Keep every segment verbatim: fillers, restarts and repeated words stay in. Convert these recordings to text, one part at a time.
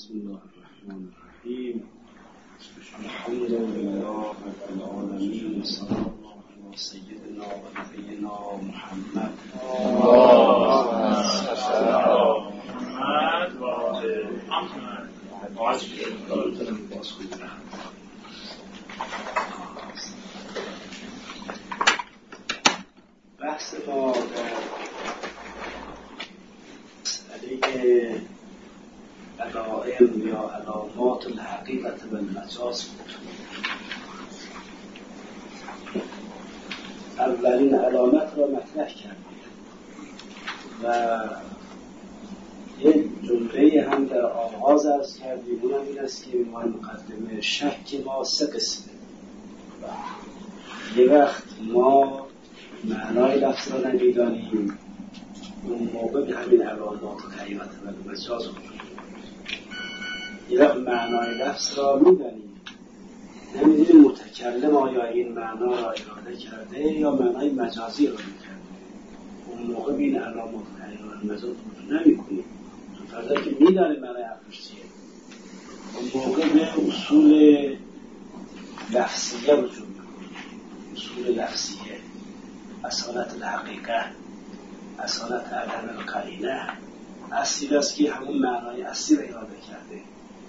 بسم الله الرحمن الرحیم. الحمد لله رب العالمین. صلی الله علی سیدنا و نبینا محمد اللهم صل علی محمد و آل محمد. بحث ما در مسئله علائم یا علامات الحقیقت و المجاز بود. اولین علامت را مطرح کردیم و یک جمله هم در آغاز عرض کردیم، اونم این است که ما مقدمه شک ما سه قسمه. یه وقت ما معنای لفظ را نمیدانیم، اون موقع به همین علامات الحقیقت و المجاز بود. یه وقت معنای لفظ را میدانیم، نمیدونیم متکلم آیا این معنا را اراده کرده یا معنای مجازی را کرده، اون موقع به این علامات الحقیقت و المجاز وجود نمیکنیم. چون فرضی که میدانیم معنای حرفش چیه، اون موقع به اصول لفظیه وجود میکنیم. اصول لفظیه، اصالت الحقیقه، اصالت عدم القرینه، اصیل است که همون معنای اصیل را اراده کرده.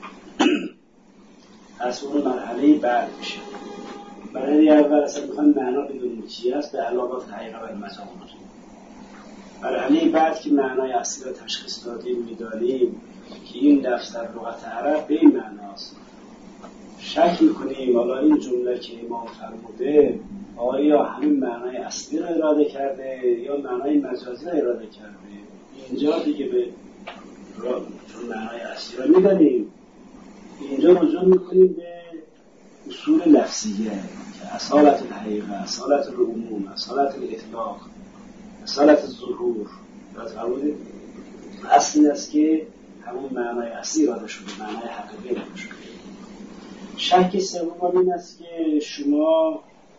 از اون مرحله بعد میشه. برای اول اصلا میخوان معنا بدونیم چی است، به علامات الحقیقت و المجاز بود. مرحله بعد که معنای اصیل را تشخیص دادیم، میدانیم که این لفظ در لغت عرب به این معناست. شک میکنیم حالا این جمله که امام فرموده آیا همین معنای اصلی را اراده کرده یا معنای مجازی را اراده کرده. اینجا دیگه به چون معنای اصلی را میدانیم، اینجا رجوع میکنیم به اصول لفظیه که اصالت الحقیقه، اصالت العموم، اصالت الاطلاق، اصالت الظهور. فرمودید اصلی است که همون معنای اصلی اراده شده، معنای حقیقی اراده شده. شک سوم این است که شما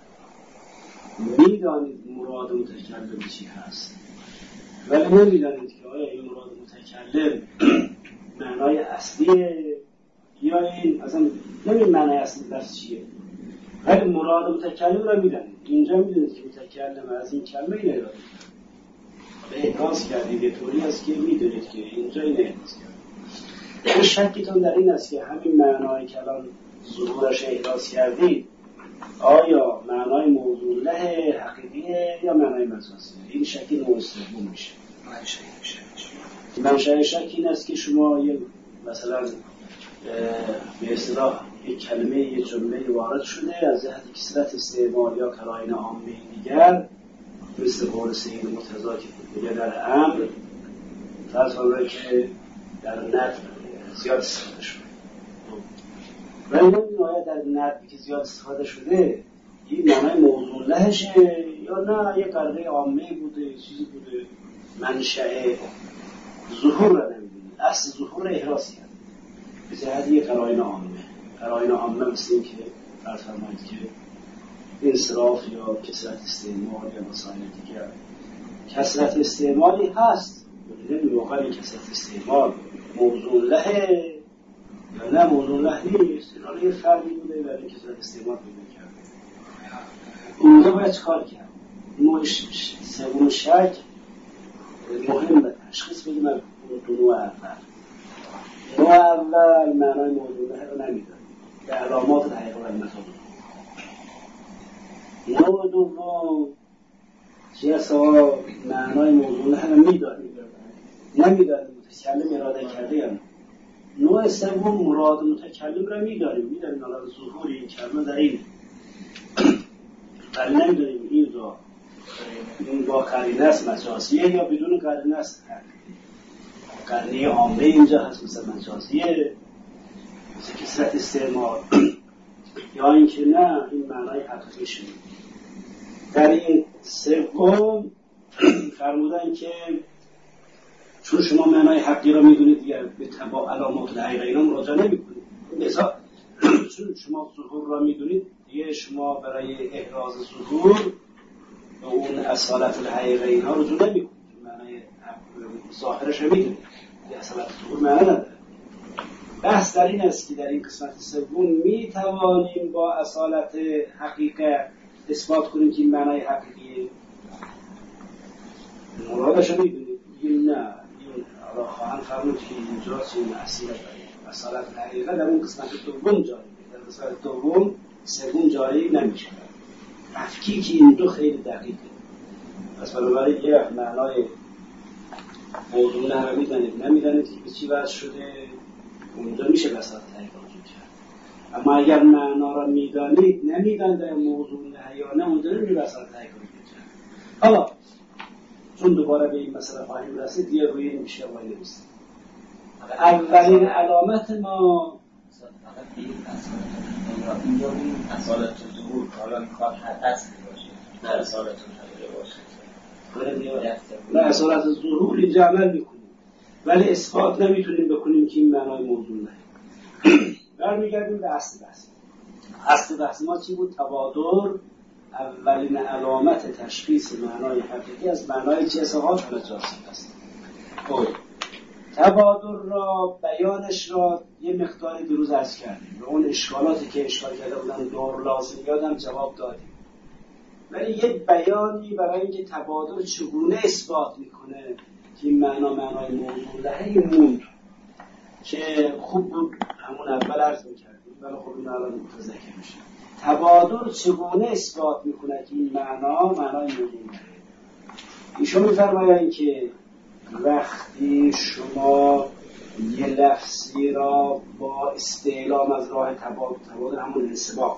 میدانید مراد متکلم چی هست، ولی نمیدانید که آیا این مراد متکلم معنای اصلیه یا این اصلا نمیدونید معنای اصلی لفظ چیه، ولی مراد متکلم را میدانید. اینجا میدونید که متکلم از این کلمه این اراده کرد، به احراز کردید. یه طوری است که میدونید که اینجا این احراز کرد. شکتون در این است که همین معنای که الان ظهورش احراز کردید آیا معنای موضوع له حقیقیه یا معنای مجازیه. این شکی نوع سوم میشه. منشأ شک این است که شما یه مثلا به اصطلاح یک کلمه یک جمله وارد شده از جهت کثرت استعمال یا قرائن عامه دیگر، مثل قول سید مرتضی که میگه در امر فرض کنید که در ند زیاد استفاده شده، ولی نمیدونم آیا در ند که زیاد استفاده شده این معنای موضوع لهشه یا نه یه قراره عامه بوده، چیزی بوده. منشأ ظهور را نمیدونید، اصل ظهور را احراز کرد به جهت یه قرائن عامه. قرائن عامه مثل این که فرض فرمایید که انصراف یا کثرت استعمال یا مسائل دیگر. کثرت استعمالی هست، نمیدونم واقعا کثرت استعمال موضوع له یا نه موضوع له نیست، اینا یه فرقی بوده ولی کثرت استعمال پیدا کرده. اینجا باید چکار کرد؟ نوع سوم شک مهمه تشخیص بدیم از دو نوع اول. نوع اول معنای موضوع له رو نمیدانیم، به علامات الحقیقت و المجاز. نوع دوم چی هست؟ معنای موضوع له رو میدانیم، نمیدانیم متکلم اراده کرده یا نه. نوع سوم مراد متکلم را میدانیم، میدانیم الان ظهور این کلمه در این، ولی نمیدانیم این را این با قرینه است مجازیه یا بدون قرینه است. قرینه عامه اینجا هست مثل مجازیه، مثل کثرت استعمال، یا اینکه نه این معنای حقیقی شده. در این سوم فرمودن که چون شما معنای حقی را میدونید دیگر به تبع علامات الحقیقه اینا مراجعه نمی‌کنید. مثلا چون شما ظهور را میدونید دیگه شما برای احراز ظهور و اون اصالت الحقیقه اینا رجوع نمی‌کنید. معنای ظاهرش رو میدونید، اصالت ظهور معنی نداره. بحث در این است که در این قسمت سوم می توانیم با اصالت حقیقه اثبات کنیم که این معنای حقیقیه. مرادش رو میدونید؟ این نه، این را خواهن فرمود که اینجا چین اصیل داریم. اصالت حقیقه در اون قسمت دوم جاری، در قسمت دوم سوم جاری نمیشه. تفکیک این دو خیلی دقیقه. پس بنابراین یه معنای موضوع نه رو میدانید نمیدانید که به چی وضع شده، اونجا میشه بساط تحقیق کرد. اما اگر معنا را میدانید نمیدانید در موضوع نه یا نه، اونجا نمیشه بساط تحقیق کرد. حالا چون دوباره به این مسئله خواهیم رسید دیگه روی این بیشتر باید نمیستیم. اولین علامت ما فقط به این اصالت اینجا این اصالت ظهور حالا میخواد هر اصلی باشه، نه اصالت حقیقه باشه. نه اصالت ظهور اینجا عمل میکنیم ولی اثبات نمیتونیم بکنیم که این معنای موضوع نه. برمیگردیم به اصل بحث. اصل بحث ما چی بود؟ تبادر اولین علامت تشخیص معنای حقیقی از معنای جزاءات مجازی است. خب تبادر را بیانش را یه مقداری دیروز عرض کردیم و اون اشکالاتی که اشکال کرده بودن دور لازم یادم جواب دادیم، ولی یه بیانی برای اینکه تبادر چگونه اثبات میکنه که این معنا معنای موضوع لهه این موند که خوب بود همون اول عرض میکردیم ولی خب این الان متذکر میشه. تبادر چگونه اثبات میکنه که این معنا معنای موضوع لهه. ایشون میفرمایند که وقتی شما یه لفظی را با استعلام از راه تبادر، تبادر همون انسباق،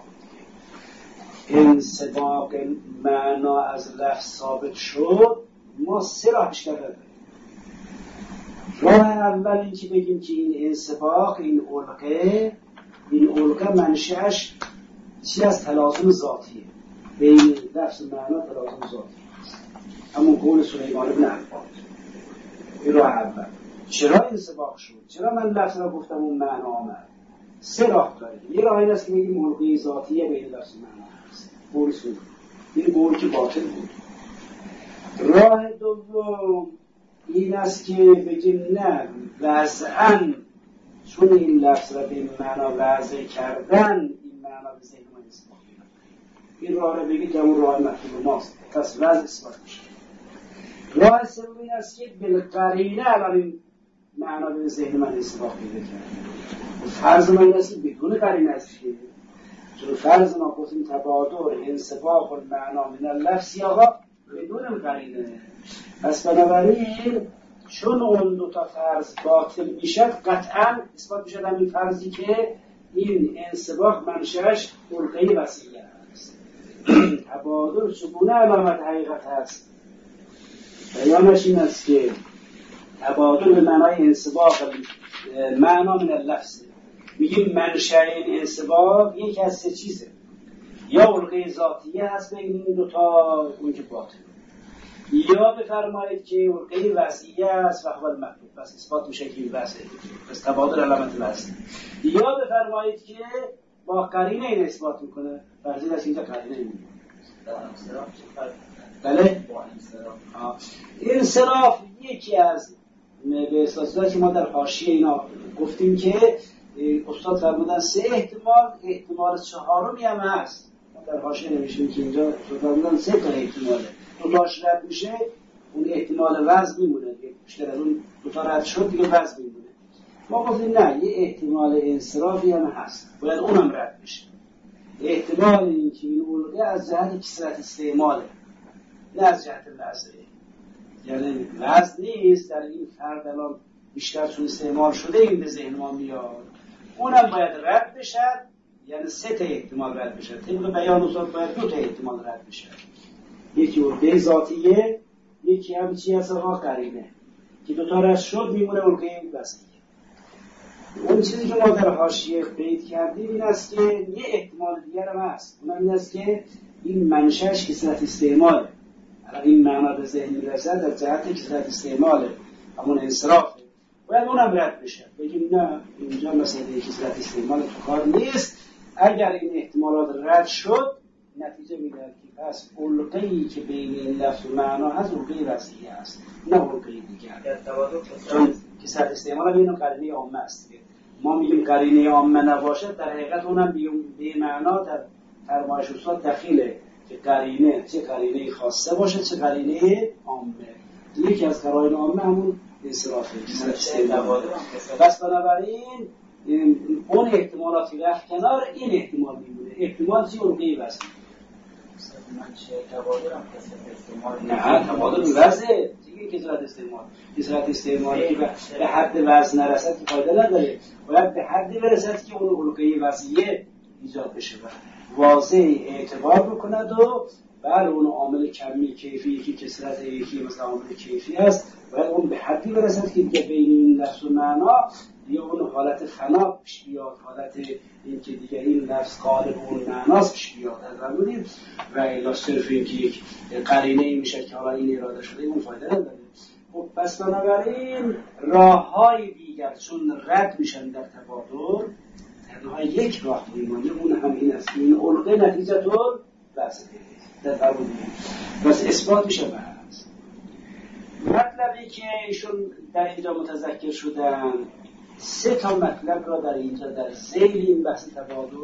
انسباق معنا از لفظ ثابت شد، ما سه راه بیشتر داریم. راه اول این که بگیم که این انسباق، این علقه، این علقه منشأش چی از تلازم ذاتیه، بین لفظ معنا تلازم ذاتی است. همون قول سلیمان بن عرفات. این راه اول. چرا انسباق شد؟ چرا من لفظ را گفتم اون معنا آمد؟ سه راه داریم. یه راه این است که بگیم علقه ذاتیه بین لفظ معنا هست. قول سلیمان. این قول که باطل بود. راه دوم این است که بگیم نه، وضعاً چون این لفظ را به این معنا وضع کردن این معنا به ذهن ما اثبات می‌کنه. این راه را بگید همون راه مطلوب ماست، پس وضع اثبات میشه. راه سوم این است که بالقرینه الان این معنا به ذهن من اثبات پیدا کرده. فرض من این است که بدون قرینه است که چون فرض ما گفتیم تبادر انسباق المعنا من اللفظ آقا بدون قرینه. پس بنابراین چون اون دو تا فرض باطل میشد قطعا اثبات میشد همین فرضی که این انسباق منشأش علقه وسیله است. تبادر چگونه علامت حقیقت هست؟ بیانش این است که تبادر به معنای انسباق معنا من اللفظ، میگیم منشأ این انسباق یکی از سه چیزه، یا علقه ذاتیه هست بین این دو تا اون که باطل، یا بفرمایید که علقه وضعیه است و اول مطلوب، پس اثبات میشه که این وضعه، پس تبادر علامت وضع، یا بفرمایید که با قرینه این اثبات میکنه، فرضی است اینجا قرینه این بله؟ انصراف یکی از به اساساتی که ما در حاشیه اینا گفتیم که استاد فرمودن سه احتمال، احتمال چهارمی هم هست. ما در حاشیه نمیشیم که اینجا فرمودن سه تا احتماله، دو تاش رد میشه اون احتمال وضع میمونه، بیشتر از اون دو تا رد شد دیگه وضع میمونه. ما گفتیم نه، یه احتمال انصرافی هم هست، باید اونم رد بشه. احتمال این که این علقه از جهت کثرت استعماله، نه از جهت وضعه، یعنی وضع نیست در این فرد الان بیشتر چون استعمال شده این به ذهن ما میاد، اونم باید رد بشه. یعنی سه تا احتمال رد بشه، طبق بیان استاد باید دو تا احتمال رد بشه، یکی علقه ذاتیه، یکی هم چی هست آقا قرینه، که دو تا رد شد میمونه علقه وضعیه. اون چیزی که ما در حاشیه بیت کردیم این است که یه احتمال دیگر هم هست، اونم این است که این منشأش کثرت استعماله. الان این معنا به ذهن میرسد در جهت کثرت استعماله، همون انصرافه، باید اونم رد بشه، بگیم نه اینجا مسئله کثرت استعمال تو کار نیست. اگر این احتمالات رد شد نتیجه میده که پس علقه‌ای که بین لفظ و معنا هست علقه وضعیه است، نه علقه دیگر. چون کثرت استعمال بین قرینه عامه است، ما میگیم قرینه عامه نباشد، در حقیقت اونم به معنا در فرمایش استاد دخیله که قرینه چه قرینه خاصه باشه چه قرینه عامه. یکی از قرائن عامه همون انصرافه. بس بنابراین اون احتمالاتی رفت کنار، این احتمال میمونه. احتمال چی؟ اون وزن. من چه تبادر هم کسرت استعمال نه تبادر وزن دیگه کسرت استعمال کسرت استعمالی که به حد وزن نرسد که فایده نداره، باید به حدی برسد که اون علقه وضعیه ایجاد بشه و واضح اعتبار بکند و بر اون عامل کمی کیفی یکی کسرت یکی مثلا عامل کیفی هست، باید اون به حدی برسد که دیگه بین این لفظ و معنا یا اون حالت فنا پیش بیاد، حالت این که دیگه این لفظ قالب اون معناست پیش بیاد از بودیم و الا صرف این که یک قرینه میشه که حالا این اراده شده اون فایده نداره. خب پس بنابراین راه های دیگر چون رد میشن در تبادر، تنها یک راه میمونه، اون هم این است، این علقه نتیجه طور بحث در تبادر بس اثبات میشه. بحث مطلبی که ایشون در اینجا متذکر شدن، سه تا مطلب را در اینجا در ذیل این بحث تبادر.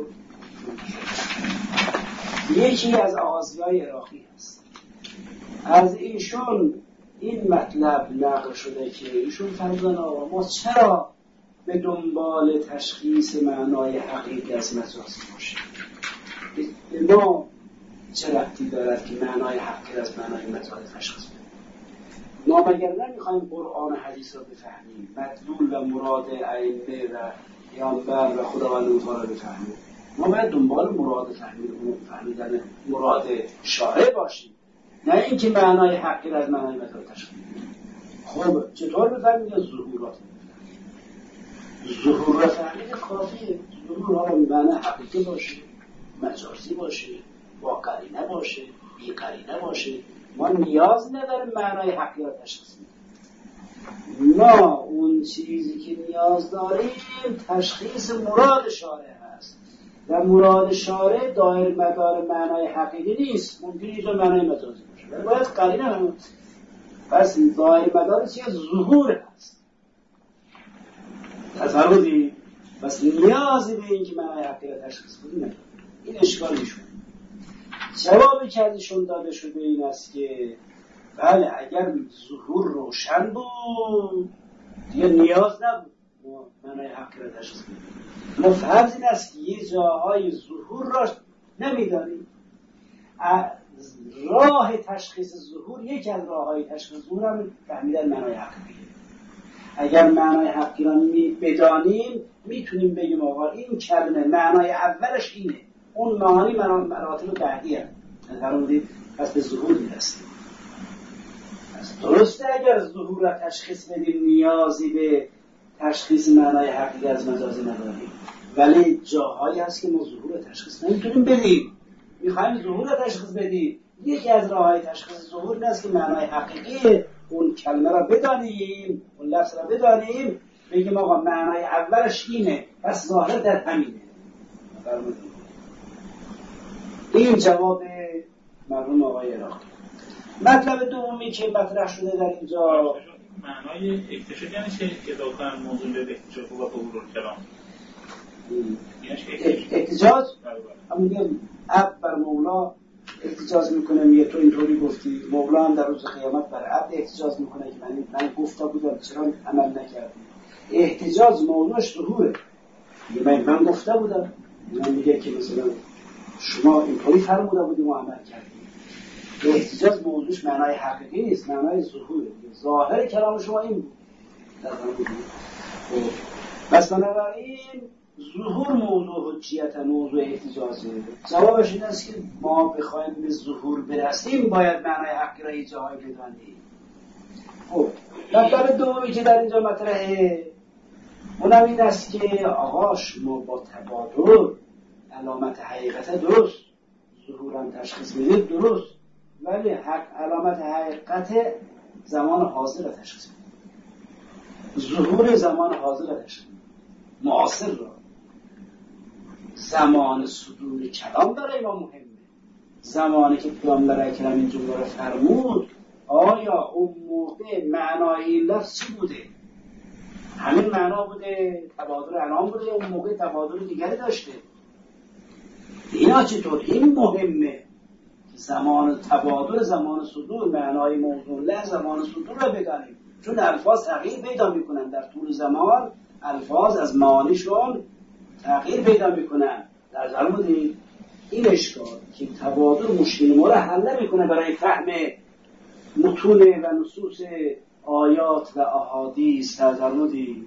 یکی از آغازی‌های عراقی هست، از ایشون این مطلب نقل شده که ایشون فرمودن آقا ما چرا به دنبال تشخیص معنای حقیقی از مجازی باشیم؟ ما چه ربطی دارد که معنای حقیقی از معنای مجازی تشخیص بدیم؟ ما مگر نمیخوایم قرآن و حدیث را بفهمیم، مدلول و مراد ائمه و پیامبر و خداوند متعال بفهمیم؟ ما باید دنبال مراد فهمیدن مراد شارع باشیم، نه اینکه معنای حقی را از معنای مجازی تشخیص بدیم. خب چطور بفهمیم؟ یا ظهورات ظهور را فهمید کافیه. ظهور ها معنی حقیقی باشه، مجازی باشه، با قرینه باشه، بی قرینه باشه، ما نیاز نداریم معنای حقی را تشخیص بدیم. ما اون چیزی که نیاز داریم تشخیص مراد شارع هست و مراد شارع دایر مدار معنای حقیقی نیست، ممکنه اینجا معنای مجازی باشه ولی باید قرینه هم. پس دایر مدار چیه؟ ظهور هست. تصوری بس نیازی به این که معنای حقی را تشخیص بدیم نداریم. این اشکال میشون. جوابی که ازشون داده شده این است که بله اگر ظهور روشن بود دیگه نیاز نبود ما معنای حقی را تشخیص بدیم. ما فرض این است که یه جاهای ظهور را نمیدانیم. راه تشخیص ظهور یکی از راه های تشخیص ظهور هم فهمیدن معنای حقی. اگر معنای حقی را می بدانیم میتونیم بگیم آقا این کلمه معنای اولش اینه، اون معانی مراتب بعدی هست. فرمودید پس به ظهور میرسیم. درسته اگر ظهور را تشخیص بدیم نیازی به تشخیص معنای حقیقی از مجازی نداریم، ولی جاهایی هست که ما ظهور را تشخیص نمیتونیم بدیم، میخوایم ظهور را تشخیص بدیم. یکی از راههای تشخیص ظهور این است که معنای حقیقی اون کلمه را بدانیم، اون لفظ را بدانیم، بگیم آقا معنای اولش اینه پس ظاهر در همینه. فرمودید این جواب مرحوم آقای عراقی. مطلب دومی که مطرح شده در اینجا معنای اکتشاف یعنی چه اضافه موضوع به اکتشاف و ظهور الکلام؟ احتجاج هم میگم عبد بر مولا احتجاج میکنه، میگه تو اینطوری گفتی. مولا هم در روز قیامت بر عبد احتجاج میکنه که من من گفته بودم چرا عمل نکردی. احتجاج موضوعش ظهوره. من من گفته بودم، من میگه که مثلا شما اینطوری فرموده بودیم و عمل کردیم. احتجاج موضوعش معنای حقیقی نیست، معنای ظهوره. ظاهر کلام شما این بود. پس بنابراین ظهور موضوع حجیت موضوع احتجاجه. جوابش این است که ما بخوایم به ظهور برسیم باید معنای حقی را یه جاهای بدانیم. خب مطلب دومی که در اینجا مطرحه اونم این است که آقا شما با تبادر علامت حقیقت درست، ظهورم تشخیص بدید درست، ولی حق علامت حقیقت زمان حاضر را تشخیص بدید. ظهور زمان حاضر را تشخیص بدید، معاصر را. زمان صدور کلام برای ما مهمه. زمانی که پیامبر اکرم این جمله را فرمود آیا اون موقع معنای این لفظ چی بوده؟ همین معنا بوده، تبادل الان بوده، اون موقع تبادل دیگری داشته. اینا چطور؟ این مهمه زمان تبادل، زمان صدور، معنای موضوع له زمان صدور رو بدانیم، چون الفاظ تغییر پیدا میکنن در طول زمان. الفاظ از معانیشون تغییر پیدا میکنن. در ظاهر بودید این اشکال که تبادل مشکل ما رو حل نمیکنه برای فهم متون و نصوص آیات و احادیث. در ظاهر بودید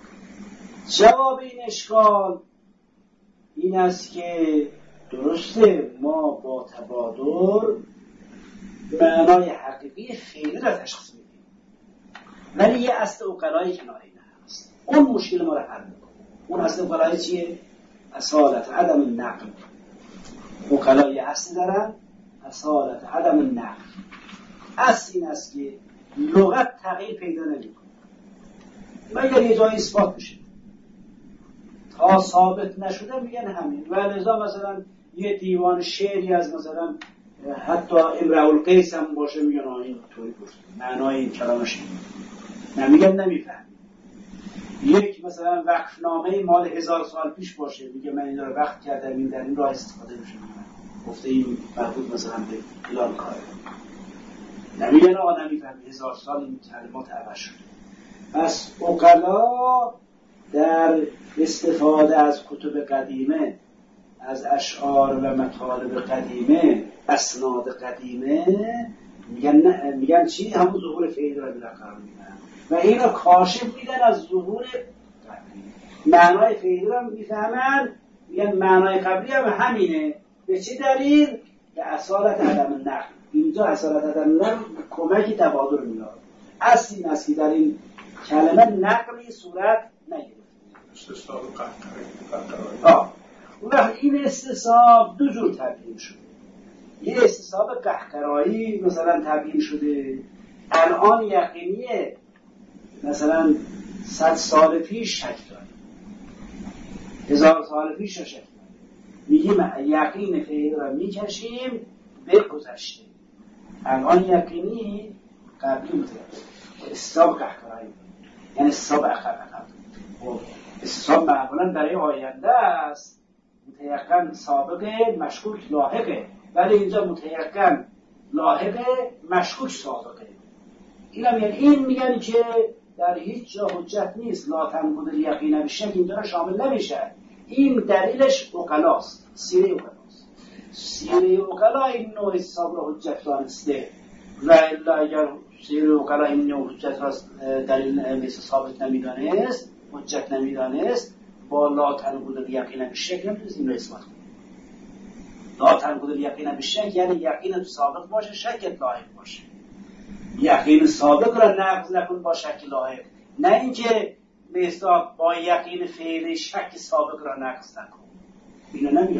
جواب این اشکال این است که درسته ما با تبادل معنای حقیقی فعلی را تشخیص میدیم، ولی یه اصل عقلایی کنار این هست، اون مشکل ما را حل میکنه. اون اصل عقلایی چیه؟ اصالت عدم النقل. عقلا یه اصل دارن، اصالت عدم النقل. اصل این است که لغت تغییر پیدا نمیکنه مگر یه جایی اثبات بشه. تا ثابت نشده میگن همین. و لذا مثلا یه دیوان شعری از مثلا حتی امرؤ القیس هم باشه میگن آه این طوری گفته، معنای این کلامش نمیگن نمیفهم. یک مثلا وقفنامه مال هزار سال پیش باشه میگه من این رو وقف کردم، این در این راه استفاده میشه، گفته این مربوط مثلا به فلان کاره، نمیگن آقا نمیفهم، هزار سال این کلمات عوض شده. پس عقلا در استفاده از کتب قدیمه، از اشعار و مطالب قدیمه، اسناد قدیمه، میگن میگن چی؟ همون ظهور فعلی را قرار میدن و این را کاشف میدن از ظهور قبلی. معنای فعلی را میفهمن، میگن معنای قبلی هم همینه. به چه دلیل؟ به اصالت عدم النقل. اینجا اصالت عدم النقل کمکی تبادل میاد. اصل این است که در این کلمه نقلی صورت نگیره. استصحاب قهقرایی. آه و این استصحاب دو جور تبیین شده. یه استصحاب قهقرایی مثلا تبیین شده، الان یقینیه، مثلا صد سال پیش شک داریم، هزار سال پیش شک داریم، میگیم یقین فعلی را میکشیم به گذشته. الان یقینی قبلی متوجه استصحاب قهقرایی، یعنی استصحاب عقب عقب. استصحاب معمولا برای آینده است، متیقن سابقه مشکوک لاحقه، ولی اینجا متیقن لاحقه مشکوک سابقه. این هم یعنی این میگن که در هیچ جا حجت نیست، لا تنقض الیقین بالشک اینجا شامل نمیشه. این دلیلش عقلاست، سیره عقلاست. سیره عقلا این نوع حساب را حجت دانسته و الا اگر سیره عقلا این نوع حجت را دلیل مثل ثابت نمیدانست، حجت نمیدانست، با لا تنقض الیقین بالشک نمیتونست این را اثبات کنه. لا تنقض الیقین بالشک یعنی یقین ثابت باشه، شک لاحق باشه. یقین ثابت را نقض نکن با شک لاحق، نه اینکه به اصطلاح با یقین فعلی شک سابق را نقض نکن. اینو نمیگه.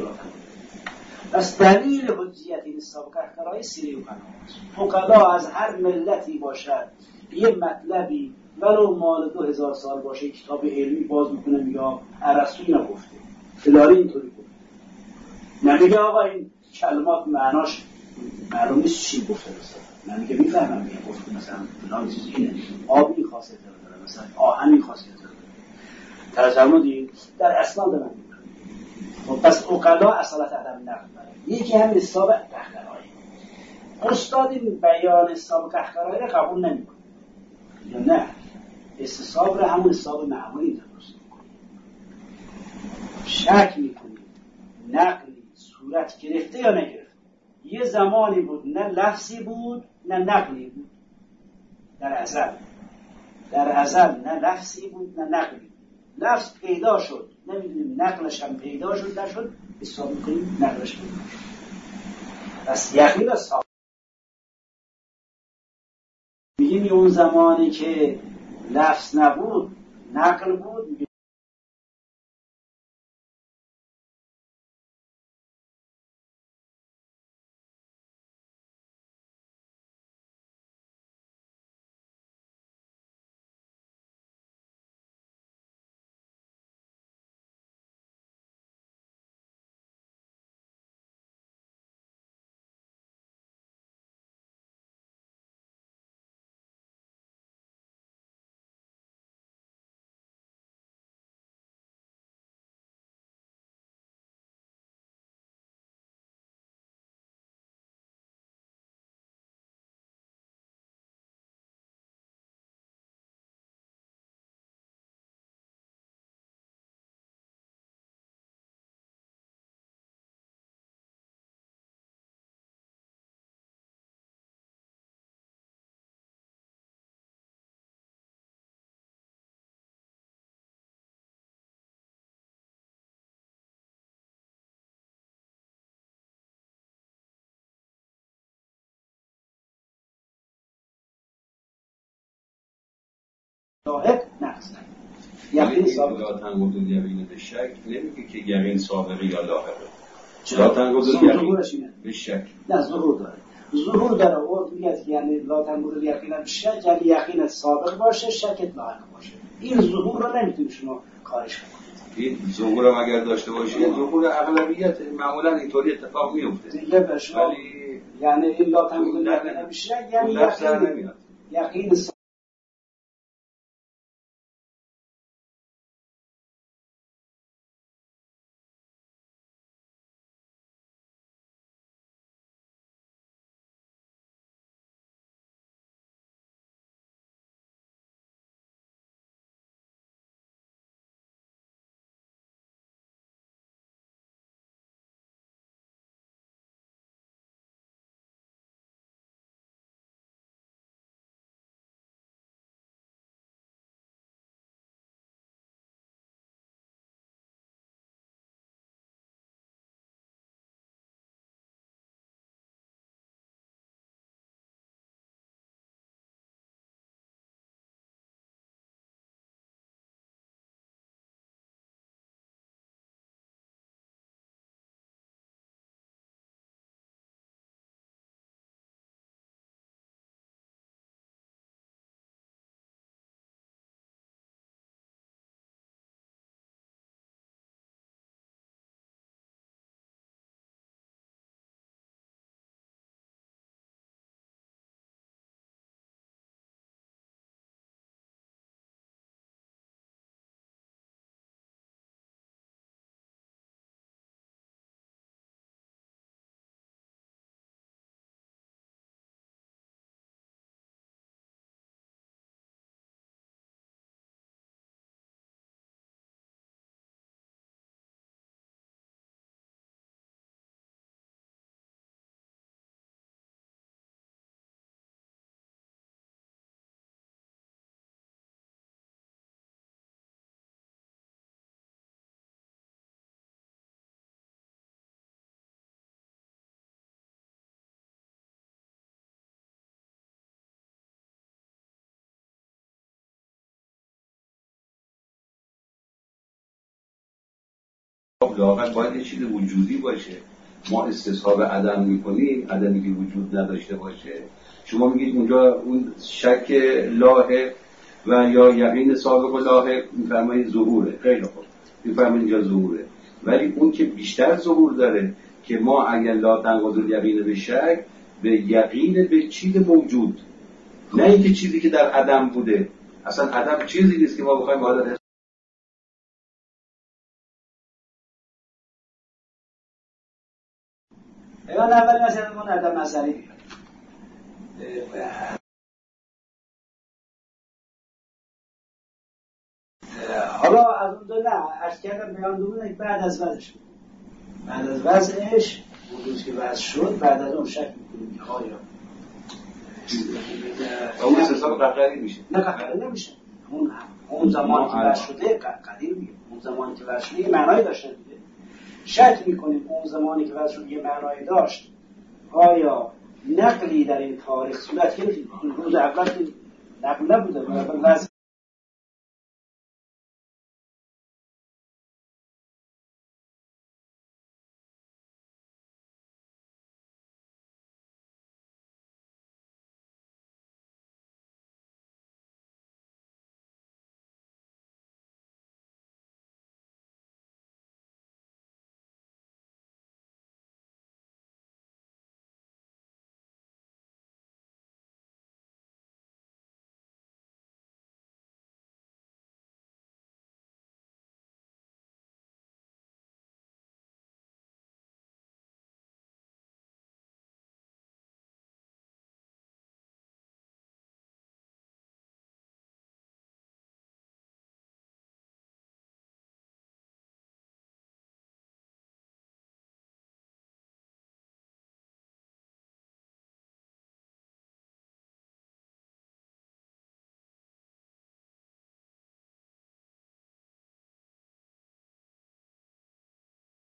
پس دلیل حجیت این سابقه قرای سیره و قناعت. فقدا از هر ملتی باشد یه مطلبی ولو مال دو هزار سال باشه کتاب علمی باز میکنه میگه ارسطو اینو گفته، فلانی اینطوری گفته، نمیگه آقا این کلمات معناش معلوم نیست چی گفته مثلا، نمیگه میفهمم میگه گفته مثلا فلان چیز اینه، آب این خاصیت رو داره، مثلا آهن این خاصیت رو داره، ترجمه در اسناد من. خب پس عقلا اصالت عدم نقل داره. یکی همین حساب قهقرایی. استاد این بیان حساب قهقرایی رو قبول نمیکنه، یا نه استصحاب رو همون حساب معمولی درست میکنه. شک میکنه نقلی صورت گرفته یا نگرفته. یه زمانی بود نه لفظی بود نه نقلی بود، در ازل در ازل نه لفظی بود نه نقلی. لفظ پیدا شد نمیدونیم نقلش هم پیدا شد نشد، حساب میکنیم نقلش پیدا شد. پس یقین را ثابت میگیم اون زمانی که لفظ نبود نقل بود، لاحق نقض نکنه. یقین سابق لا تنقض الیقین به شک نمیگه که یقین سابقه یا لاحقه. لا تنقض الیقین به شک نه ظهور داره. ظهور داره و میگه یعنی لا تنقض الیقین به شک یعنی یقین سابق باشه شکت لاحق باشه. این ظهور رو نمیتونید شما کارش کنید. این ظهور هم اگر داشته باشید ظهور اغلبیت معمولا اینطوری اتفاق میفته دیگه به شما ولی یعنی این لا تنقض الیقین به شک یعنی یقین یقین لااقل باید یه چیز وجودی باشه. ما استصحاب عدم میکنیم، عدمی که وجود نداشته باشه. شما میگید اونجا اون شک لاحق و یا یقین سابق و لاحق میفرمایید ظهوره. خیلی خوب میفرمایید اینجا ظهوره، ولی اون که بیشتر ظهور داره که ما اگر لا تنقض الیقین به شک به یقین به چیز موجود، نه اینکه چیزی که در عدم بوده. اصلا عدم چیزی نیست که ما بخوایم باید ایوان اولی مثلا من عدم نظری بیاد. حالا از اون دو نه عرض کردم بیان دومونه بعد از وضعش بعد از وضعش اون که وضع شد بعد از اون شک میکنیم که آیا اون استثاب قطعی میشه؟ نه قطعی نمیشه. اون اون زمان که وضع شده قطعی میگه اون زمانی که وضع شده یه معنایی داشته دیگه. شک میکنیم اون زمانی که وضع شد یه معنایی داشت آیا نقلی در این تاریخ صورت گرفت. روز اول که نقل نبوده اول وضع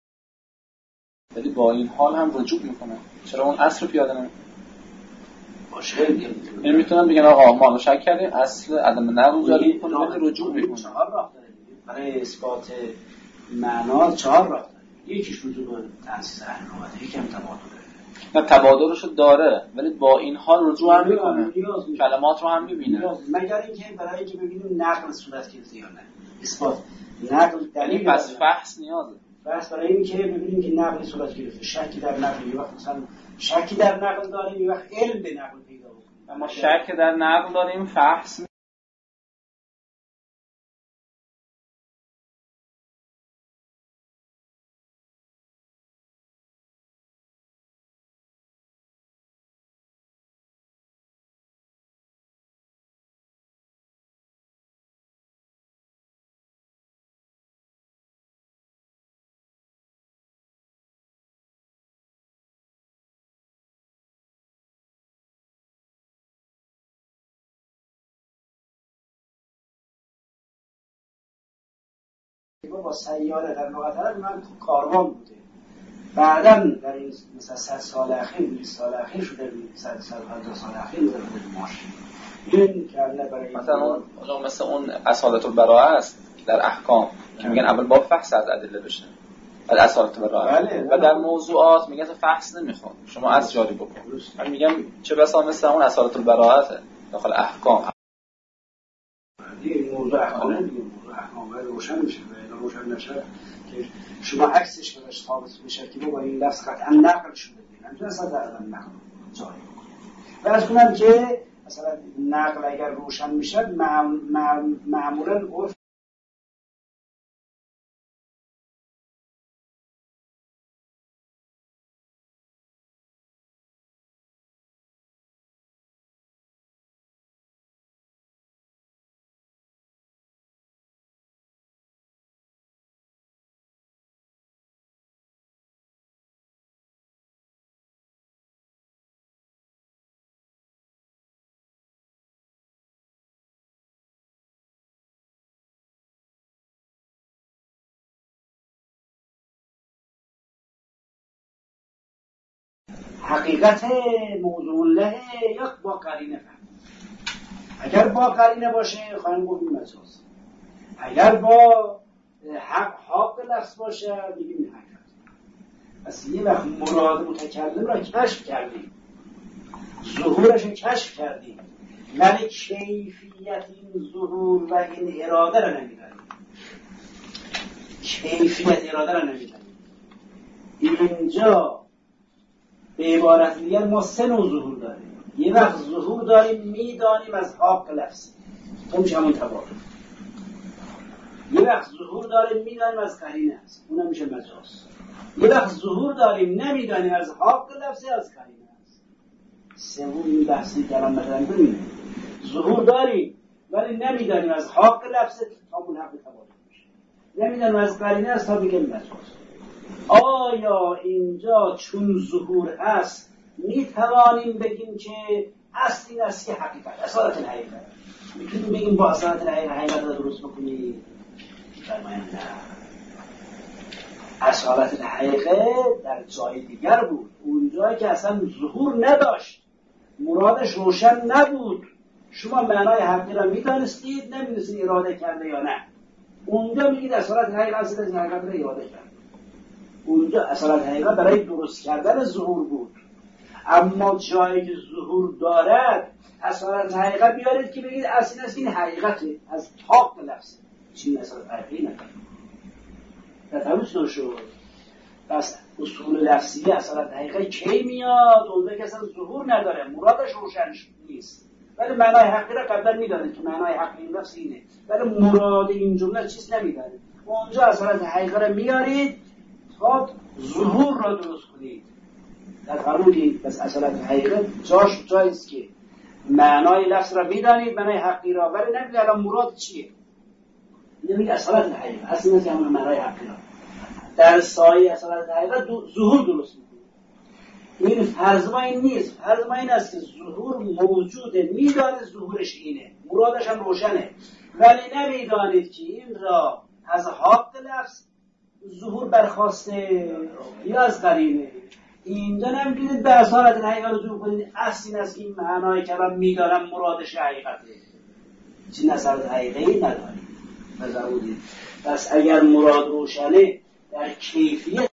ولی با این حال هم رجوع میکنه. چرا اون اصل رو پیاده نمیکنه؟ باشه دیگه. یعنی میتونم بگم آقا ما شک کردیم اصل عدم نقل جاری می‌کنه ولی رجوع می‌کنه. چهار راه داره برای اثبات معنا، چهار راه داره. یکیش رجوع به تأسیس اهل لغت، یکی هم تبادل. نه تبادلشو داره ولی با این حال رجوع هم میکنه، کلمات رو هم میبینه، مگر اینکه برای اینکه ببینیم نقل صورت گرفته یا نه. اثبات نقل دلیل پس فحص نیازه. بس برای اینکه ببینیم که نقل صورت گرفته، شکی در نقل، یه وقت مثلا شکی در نقل داریم، یه وقت علم به نقل پیدا بکنیم. اما شک در نقل داریم، فحص با سیاره در لغت عرب من کاروان بوده، بعداً در این مثلا صد سال اخیر، بیست سال اخیر شده، صد صد پنجاه سال اخیر شده ماشین. این کله برای مثلا اون مثلا اون اصالت البراءه است در احکام که میگن اول با فحص از ادله بشه، بعد اصالت البراءه. بله. و در موضوعات میگن فحص نمیخوام، شما از جاری بکن. من میگم چه بسا مثلا اون اصالت البراءه داخل احکام. این موضوع احکام دیگه، موضوع احکام روشن میشه و روشن نشه که شما عکسش بهش ثابت میشه که با این لفظ قطعا نقل شده دیگه، نمیتونه اصلا در نقل جاری کنه. و از کنم که مثلا نقل اگر روشن میشه معمولا عرف حقیقت موضوع له یا با قرینه فهم. اگر با قرینه باشه خواهیم گفت این مجاز، اگر با حق حق لفظ باشه بگیم حقیقت. پس یه وقت مراد متکلم را کشف کردیم، ظهورش کشف کردیم، ولی کیفیت این ظهور و این اراده را نمیدانیم، کیفیت اراده را نمیدانیم. اینجا به عبارت دیگر ما سه نوع ظهور داریم. یه وقت ظهور داریم میدانیم از حق لفظ، اون میشه همون تبادل. یه وقت ظهور داریم میدانیم از قرینه است، اونم میشه مجاز. یه وقت ظهور داریم نمیدانیم از حق لفظ، از قرینه است. سوم این بحثی که الان مثلا ببینیم، ظهور داریم ولی نمیدانیم از حق لفظ تا اون حق تبادل میشه، نمیدانیم از قرینه است تا بگیم مجاز. آیا اینجا چون ظهور هست می توانیم بگیم که اصل این است که حقیقت اصالت الحقیقت میتونیم بگیم با اصالت الحقیقت حقیقت را درست بکنیم؟ فرمایند نه، اصالت الحقیقت در جای دیگر بود، اون جایی که اصلا ظهور نداشت، مرادش روشن نبود، شما معنای حقیقت را میدانستید، نمیدونستید اراده کرده یا نه، اونجا میگید اصالت الحقیقت اصالت الحقیقت را اراده کرد. اونجا اصالت حقیقت برای درست کردن ظهور بود. اما جایی که ظهور دارد اصالت حقیقت بیارید که بگید اصل است این حقیقته، از طاق لفظه، چین اصالت حقیقی نکنید. تفهمش شد. پس اصول لفظی اصالت حقیقی کی میاد؟ اونجا که اصلا ظهور نداره، مرادش روشن نیست، ولی معنای حقیقی را قبلا میدانید که معنای حقیقی این لفظ اینه، ولی مراد این جمله چیز نمیدانید. اونجا اصالت حقیقی را میارید تا ظهور را درست کنید. در فرمودید بس اصالت حقیقت جاش جاییست که معنای لفظ را میدانید، معنای حقی را، ولی نمیدونید الان مراد چیه. نمیدونید اصالت حقیقت اصلا که همون معنای حقی را در سایه اصالت حقیقت ظهور درست میکنید. این فرض ما این نیست، فرض ما این است که ظهور موجوده، میدانید ظهورش اینه، مرادش هم روشنه، ولی نمیدانید که این را از حق لفظ ظهور برخواسته یا از قرینه. اینجا نمیتونید به اصالت الحقیقه رجوع کنید. اصل این است که این معنای کلام میدارم مرادش حقیقته، چی اصالت حقیقی ندارید نظر بودید. پس اگر مراد روشنه در کیفیت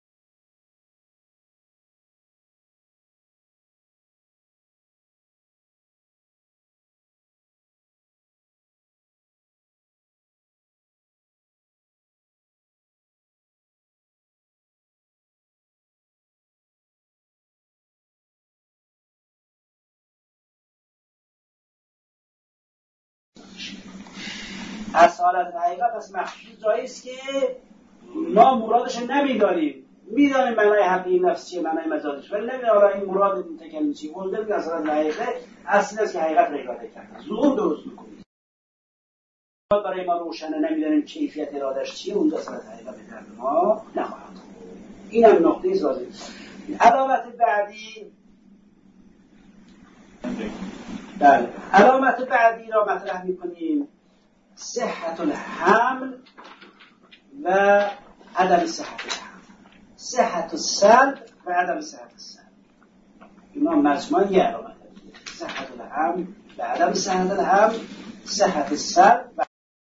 اصالت حقیقت پس مخصوص جایی است که ما مرادش نمیدانیم، میدانیم معنای حقیقی نفس چیه، معنای مجازش، ولی نمیدونیم حالا این مراد متکلم چیه. اون دلیل اصالت حقیقت اصل است که حقیقت را اراده کرده، ظهور درست میکنید. برای ما روشنه نمیدانیم کیفیت ارادش چیه، اونجا اصالت حقیقت به درد ما نخواهد. این هم نقطه است واضحه. علامت بعدی بله علامت بعدی را مطرح میکنیم، صحت الحمل و عدم صحت الحمل، صحت السلب و عدم صحت السلب. اینا مجموعه یه علامت هست، صحت الحمل و عدم صحت الحمل، صحت السلب و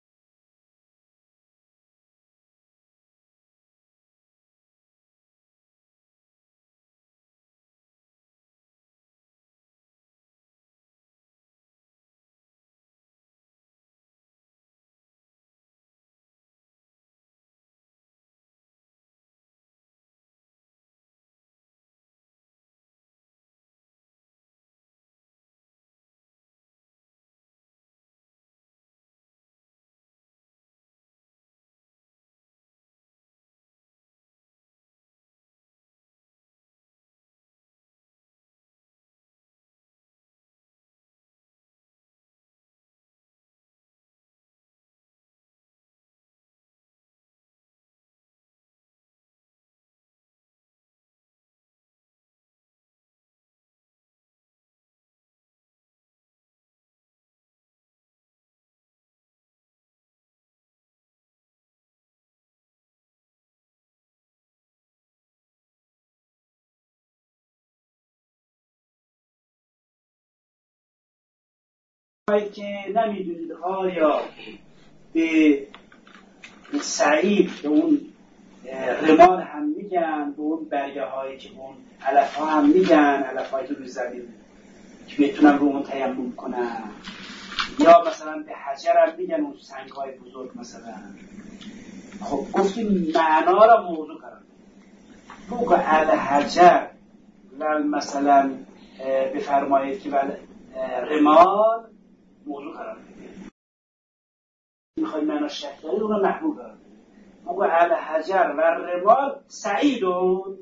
که نمیدونید آیا به سعید به اون رمال هم میگن، به اون برگه هایی که اون علف ها هم میگن، علف هایی که روی زمین که میتونن رو اون تیمم کنن، یا مثلا به حجر هم میگن اون سنگ های بزرگ مثلا. خب گفتیم معنا را موضوع قرار بدیم. بگو عل حجر و مثلا بفرمایید که رمال موضوع قرار بدیم. میخواید معنا شک دارید اون رو محبوب قرار بدیم. بگو عل حجر و رمال سعیدون،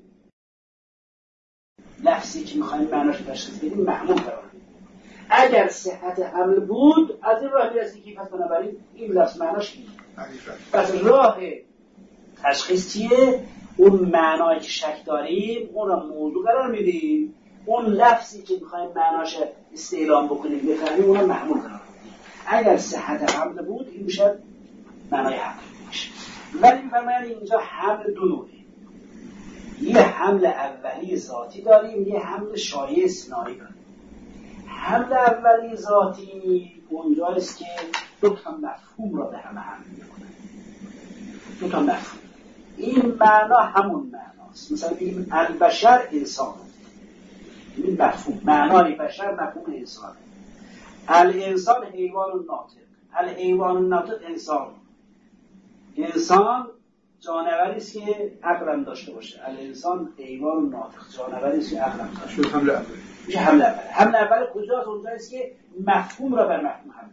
لفظی که میخواید معناش تشخیص بدیم محبوب قرار بدیم. اگر صحت حمل بود از این راه میرسی که پس بنابراین این لفظ معناش میده. پس راه تشخیص چیه؟ اون معنایی که شک داریم اون رو موضوع قرار میدیم، اون لفظی که میخوایم معناش استعلام بکنیم بفهمیم اون رو محمول قرار میدیم. اگر صحت حمل بود این میشه معنای حمل میشه. ولی میفرمایند اینجا حمل دو نوعه، یه حمل اولی ذاتی داریم، یه حمل شایع اصطناعی داریم. حمل اولی ذاتی اونجاست که دو تا مفهوم را به هم حمل میکنه، دو تا مفهوم. این معنا همون معناست. مثلا بگیم البشر انسان، این مفهوم معنای بشر مفهوم انسانه. الانسان حیوان ناطق، الحیوان ناطق انسان. انسان جانوری است که عقل داشته باشه. الانسان حیوان ناطق، جانوری است که عقل داشته باشه. حمله اول میشه حمله اول. حمله اول کجاست؟ اونجاست که مفهوم را بر مفهوم حمل.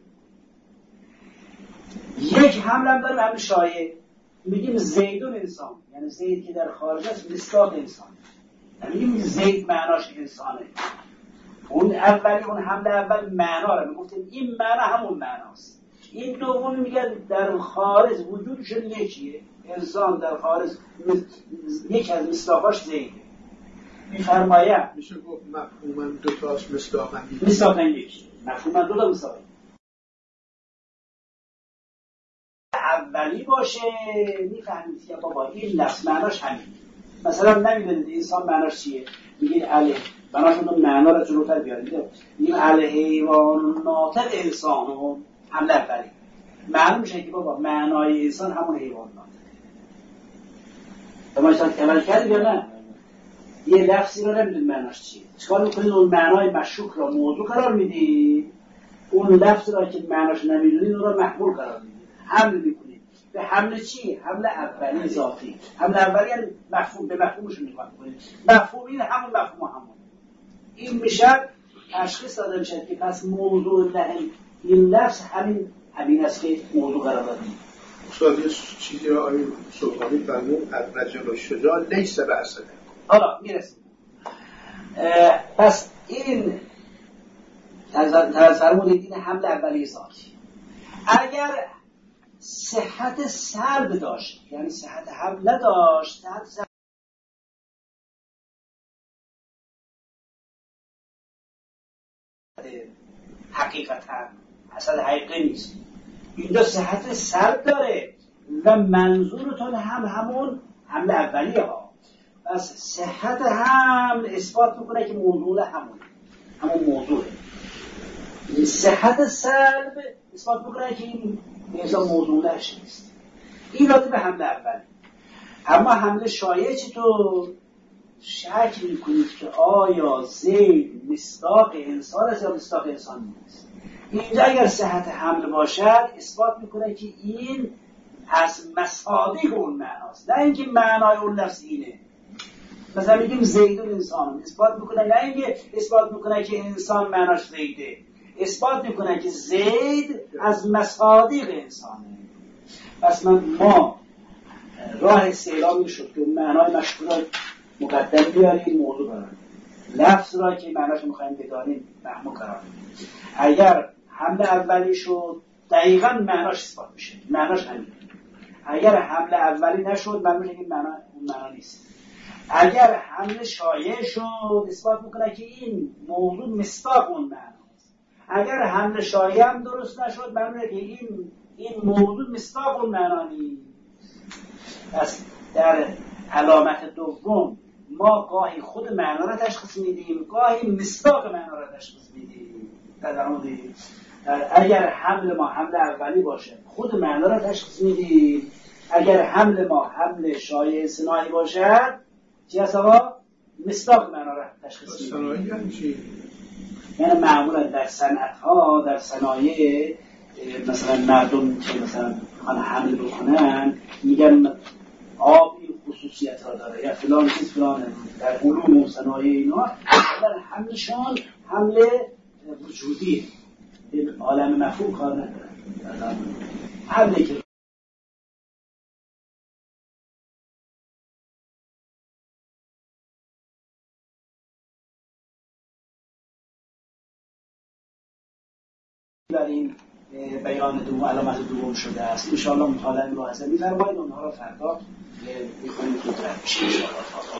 یک حمله هم داره حمل شایع. میگیم زیدون انسان، یعنی زید که در خارج است مصداق انسان. یعنی میگیم زید معناش انسانه. اون اولی اون حمله اول معنا رو میگفتیم این معنا همون معناست. این دومی میگن در خارج وجودشون یکیه. انسان در خارج یک از مصداقاش زیده. میفرمایم میشه گفت مفهومم دو تاش مصداقن مصداقن یکی. مفهومم دو تا مصداق اولی باشه میفهمید که بابا این لفظ معناش همین. مثلا نمیدونید انسان معناش چیه؟ میگید علیه بناشون اون معنا رو جلوتر بیارید. این الحیوانات انسان و حمله اولی معلوم میشه که بابا معنای انسان همون حیوانات. شما اشتراک عمل کردید یا نه؟ یه لفظی رو نمیدونید معناش چیه، چیکار میکنید؟ اون معنای مشکوک را موضوع قرار میدید، اون لفظ را که معناش نمیدونید اون را محمول قرار میدید، حمل میکنید. به حمل چی؟ حمل اولی ذاتی. حمل اولی یعنی مفهوم به مفهومش نگاه میکنید. مفهوم این همون مفهوم همون این میشه تشخیص داده میشه که پس موضوع لحن این لفظ همین همین است که موضوع قرار داده. استاد یه چیزی رو آقای سلطانی فرمود الرجل الشجاع لیس بأسه. حالا میرسیم. پس این فرمودید این حمل اولی ذاتی. اگر صحت سلب داشت یعنی صحت حمل نداشت، صحت حقیقتا اصل حقیقی نیست. اینجا صحت سلب داره و منظورتون هم همون حمل اولیه ها. پس صحت حمل اثبات میکنه که موضوع همون همون موضوعه. صحت سلب اثبات میکنه که این میزا موضوعش نیست. این راضی به حمل اولی. اما حمل شایع چطور؟ شک میکنید که آیا زید مصداق انسان است یا مصداق انسان نیست. اینجا اگر صحت حمل باشد اثبات میکنه که این از مصادیق اون معناست، نه اینکه معنای اون لفظ اینه. مثلا میگیم زیدون انسان، اثبات میکنه نه اینکه اثبات میکنه که انسان معناش زیده، اثبات میکنه که زید از مصادیق انسانه. پس من ما راه استعلام میشد که معنای مشکوک مقدم بیاریم موضوع قرار لفظ را که معناش میخوایم بدانیم محمول قرار بدیم. اگر حمله اولی شد دقیقاً معناش اثبات میشه، معناش همین. اگر حمله اولی نشد معلومه که معنا اون معنا نیست. اگر حمله شایع شد اثبات میکنه که این موضوع مصداق اون معناست. اگر حمله شایع هم درست نشد معلومه که این این موضوع مصداق اون معنا نیست. پس در علامت دوم ما گاهی خود معنا را تشخیص میدیم، گاهی مصداق معنا را تشخیص میدیم. در اگر حمل ما حمل اولی باشه خود معنا را تشخیص میدیم، اگر حمل ما حمل شایع صناعی باشد چی هست آقا؟ مصداق معنا را تشخیص میدیم. صناعی یعنی چی؟ یعنی معمولا در صنعت ها در صنایع مثلا مردم که مثلا میخوان حمل بکنن میگن آب این خصوصیت ها داره یا فلان چیز فلانه. در علوم و صنایع اینا در حملشان حمل وجودی این عالم مفهوم کار نداره. حمله که در این بیان دوم علامت دوم شده است. ان شاء الله مطالعه ملاحظه می‌فرمایید اونها را فردا می‌خونیم تو درس ان شاء الله.